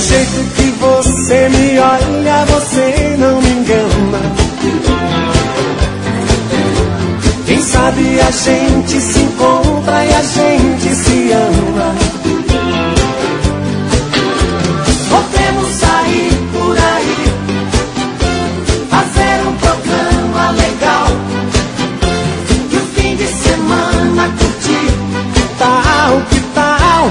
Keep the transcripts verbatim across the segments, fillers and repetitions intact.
jeito que você me olha, você não me engana. Quem sabe a gente se encontra e a gente se ama. Podemos sair por aí, fazer um programa legal e o fim de semana curtir. Que tal, que tal?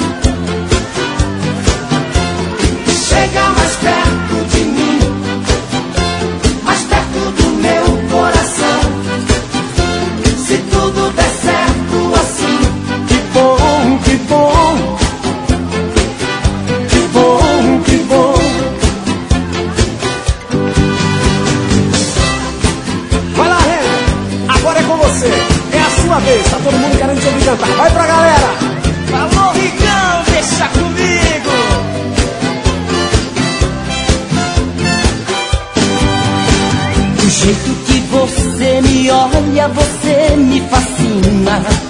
Chega mais perto de mim, mais perto do meu coração. Se tudo der certo assim, que bom, que bom, que bom, que bom. Vai lá, Renan, agora é com você. É a sua vez, tá todo mundo querendo te ouvir cantar. Vai pra galera. Alô, Ricão, deixa comigo. Do jeito que você me olha, você me fascina.